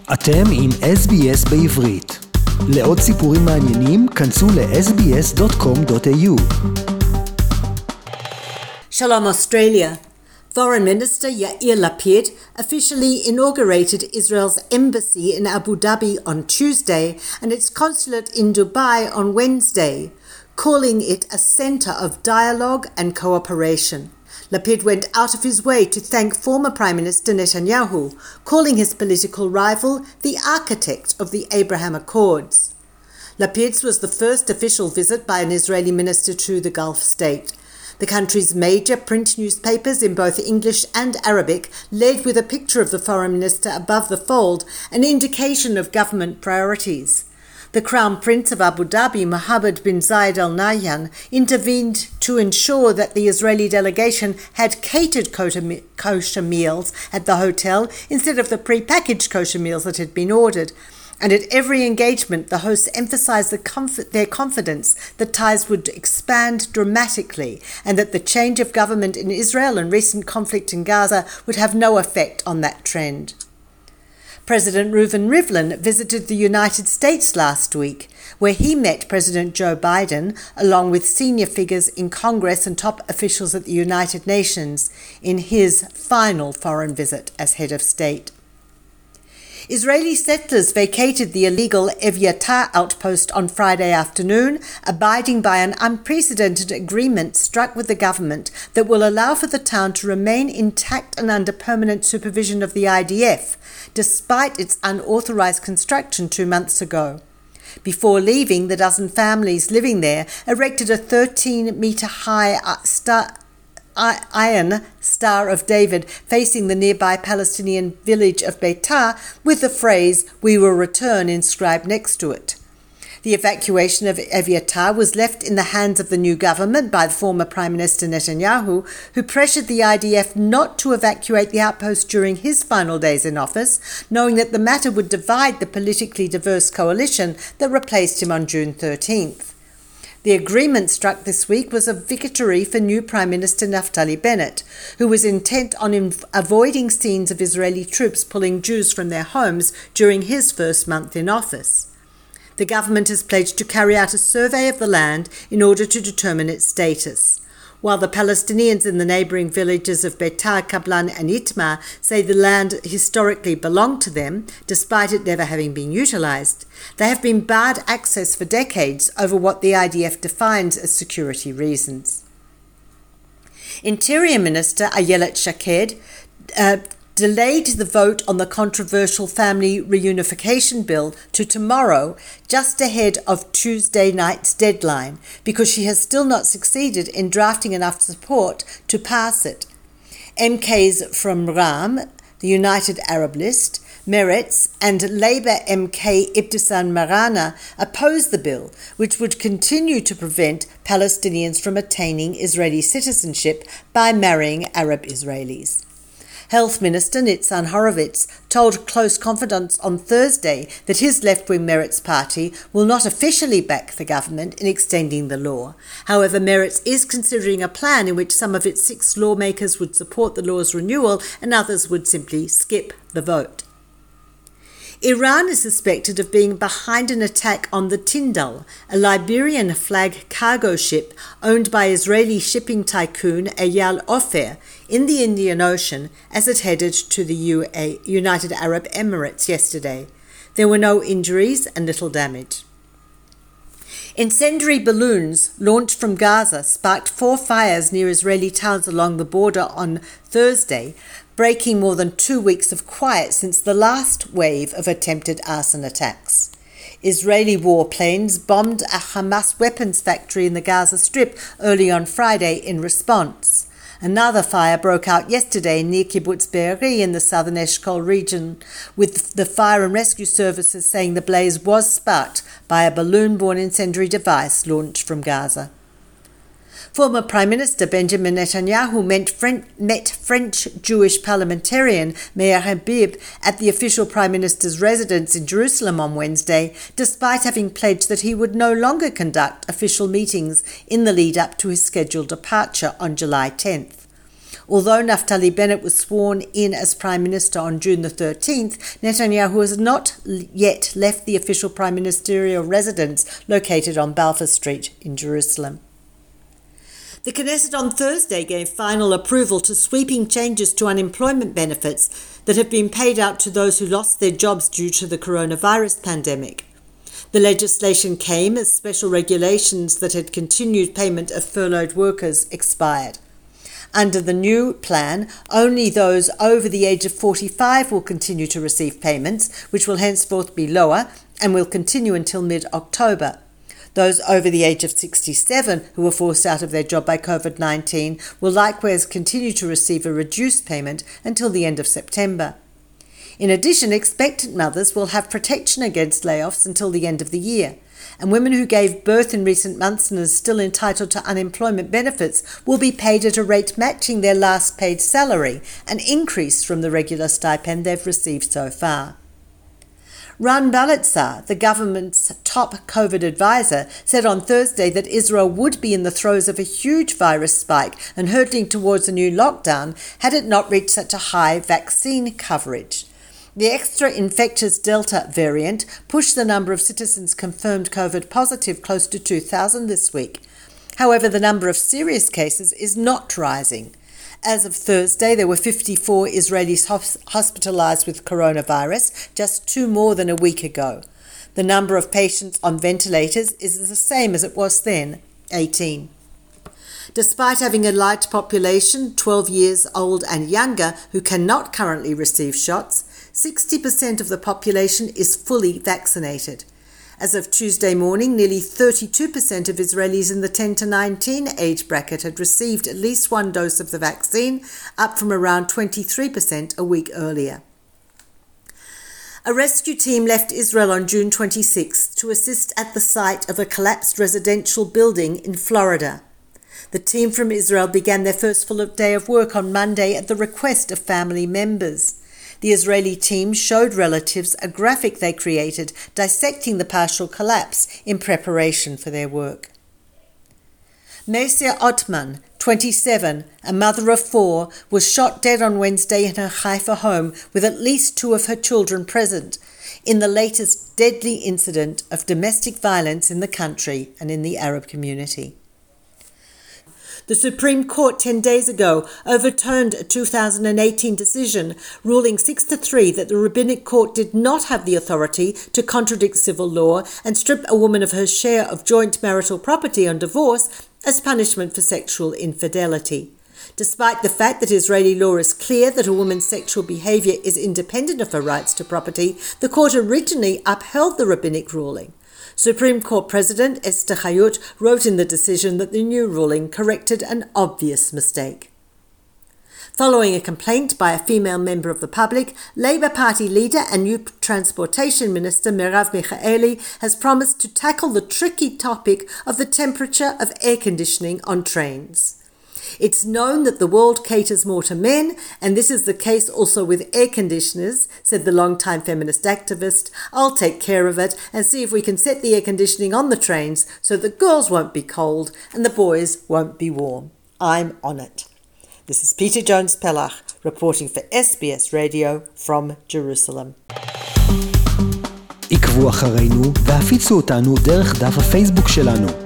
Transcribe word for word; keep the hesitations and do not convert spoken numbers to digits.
אתם עם אס בי אס בעברית. לעוד סיפורים מעניינים, כנסו ל-אס בי אס דוט קום דוט איי יו. Shalom Australia. Foreign Minister Yair Lapid officially inaugurated Israel's embassy in Abu Dhabi on Tuesday and its consulate in Dubai on Wednesday, calling it a centre of dialogue and cooperation. Lapid went out of his way to thank former Prime Minister Netanyahu, calling his political rival the architect of the Abraham Accords. Lapid's was the first official visit by an Israeli minister to the Gulf state. The country's major print newspapers in both English and Arabic led with a picture of the foreign minister above the fold, an indication of government priorities. The Crown Prince of Abu Dhabi, Mohammed bin Zayed Al Nahyan, intervened to ensure that the Israeli delegation had catered kosher meals at the hotel instead of the pre-packaged kosher meals that had been ordered. And at every engagement, the hosts emphasized the comfort, their confidence that ties would expand dramatically and that the change of government in Israel and recent conflict in Gaza would have no effect on that trend. President Reuven Rivlin visited the United States last week, where he met President Joe Biden, along with senior figures in Congress and top officials at the United Nations, in his final foreign visit as head of state. Israeli settlers vacated the illegal Eviatar outpost on Friday afternoon, abiding by an unprecedented agreement struck with the government that will allow for the town to remain intact and under permanent supervision of the I D F, despite its unauthorized construction two months ago. Before leaving, the dozen families living there erected a thirteen-metre-high star iron Star of David facing the nearby Palestinian village of Beitar with the phrase, "We will return," inscribed next to it. The evacuation of Eviatar was left in the hands of the new government by the former Prime Minister Netanyahu, who pressured the I D F not to evacuate the outpost during his final days in office, knowing that the matter would divide the politically diverse coalition that replaced him on June thirteenth. The agreement struck this week was a victory for new Prime Minister Naftali Bennett, who was intent on inv- avoiding scenes of Israeli troops pulling Jews from their homes during his first month in office. The government has pledged to carry out a survey of the land in order to determine its status. While the Palestinians in the neighbouring villages of Beitar, Kablan and Itmar say the land historically belonged to them, despite it never having been utilised, they have been barred access for decades over what the I D F defines as security reasons. Interior Minister Ayelet Shaked uh, delayed the vote on the controversial family reunification bill to tomorrow, just ahead of Tuesday night's deadline, because she has still not succeeded in drafting enough support to pass it. M Ks from Ram, the United Arab List, Meretz and Labour M K Ibtisam Marana oppose the bill, which would continue to prevent Palestinians from attaining Israeli citizenship by marrying Arab Israelis. Health Minister Nitzan Horowitz told close confidants on Thursday that his left-wing Meretz party will not officially back the government in extending the law. However, Meretz is considering a plan in which some of its six lawmakers would support the law's renewal and others would simply skip the vote. Iran is suspected of being behind an attack on the Tyndall, a Liberian flag cargo ship owned by Israeli shipping tycoon Eyal Ofer, in the Indian Ocean as it headed to the U A E, United Arab Emirates yesterday. There were no injuries and little damage. Incendiary balloons launched from Gaza sparked four fires near Israeli towns along the border on Thursday, breaking more than two weeks of quiet since the last wave of attempted arson attacks. Israeli warplanes bombed a Hamas weapons factory in the Gaza Strip early on Friday in response. Another fire broke out yesterday near Kibbutz Be'eri in the southern Eshkol region, with the fire and rescue services saying the blaze was sparked by a balloon-borne incendiary device launched from Gaza. Former Prime Minister Benjamin Netanyahu met, French, met French Jewish parliamentarian Meir Habib at the official Prime Minister's residence in Jerusalem on Wednesday, despite having pledged that he would no longer conduct official meetings in the lead-up to his scheduled departure on July tenth. Although Naftali Bennett was sworn in as Prime Minister on June the thirteenth, Netanyahu has not yet left the official prime ministerial residence located on Balfour Street in Jerusalem. The Knesset on Thursday gave final approval to sweeping changes to unemployment benefits that have been paid out to those who lost their jobs due to the coronavirus pandemic. The legislation came as special regulations that had continued payment of furloughed workers expired. Under the new plan, only those over the age of forty-five will continue to receive payments, which will henceforth be lower and will continue until mid-October. Those over the age of sixty-seven who were forced out of their job by covid nineteen will likewise continue to receive a reduced payment until the end of September. In addition, expectant mothers will have protection against layoffs until the end of the year, and women who gave birth in recent months and are still entitled to unemployment benefits will be paid at a rate matching their last paid salary, an increase from the regular stipend they've received so far. Ran Balitzar, the government's top COVID advisor, said on Thursday that Israel would be in the throes of a huge virus spike and hurtling towards a new lockdown had it not reached such a high vaccine coverage. The extra infectious Delta variant pushed the number of citizens confirmed COVID positive close to two thousand this week. However, the number of serious cases is not rising. As of Thursday, there were fifty-four Israelis hospitalized with coronavirus, just two more than a week ago. The number of patients on ventilators is the same as it was then, eighteen. Despite having a large population, twelve years old and younger, who cannot currently receive shots, sixty percent of the population is fully vaccinated. As of Tuesday morning, nearly thirty-two percent of Israelis in the ten to nineteen age bracket had received at least one dose of the vaccine, up from around twenty-three percent a week earlier. A rescue team left Israel on June twenty-sixth to assist at the site of a collapsed residential building in Florida. The team from Israel began their first full day of work on Monday at the request of family members. The Israeli team showed relatives a graphic they created dissecting the partial collapse in preparation for their work. Mesia Otman, twenty-seven, a mother of four, was shot dead on Wednesday in her Haifa home with at least two of her children present in the latest deadly incident of domestic violence in the country and in the Arab community. The Supreme Court ten days ago overturned a two thousand eighteen decision ruling six to three that the Rabbinic Court did not have the authority to contradict civil law and strip a woman of her share of joint marital property on divorce as punishment for sexual infidelity. Despite the fact that Israeli law is clear that a woman's sexual behavior is independent of her rights to property, the court originally upheld the rabbinic ruling. Supreme Court President Esther Hayut wrote in the decision that the new ruling corrected an obvious mistake. Following a complaint by a female member of the public, Labour Party leader and new Transportation Minister Merav Michaeli has promised to tackle the tricky topic of the temperature of air conditioning on trains. It's known that the world caters more to men, and this is the case also with air conditioners, said the longtime feminist activist. I'll take care of it and see if we can set the air conditioning on the trains so that girls won't be cold and the boys won't be warm. I'm on it. This is Peter Jones-Pellach reporting for S B S Radio from Jerusalem. עקבו אחרינו והפיצו אותנו דרך דף הפייסבוק שלנו.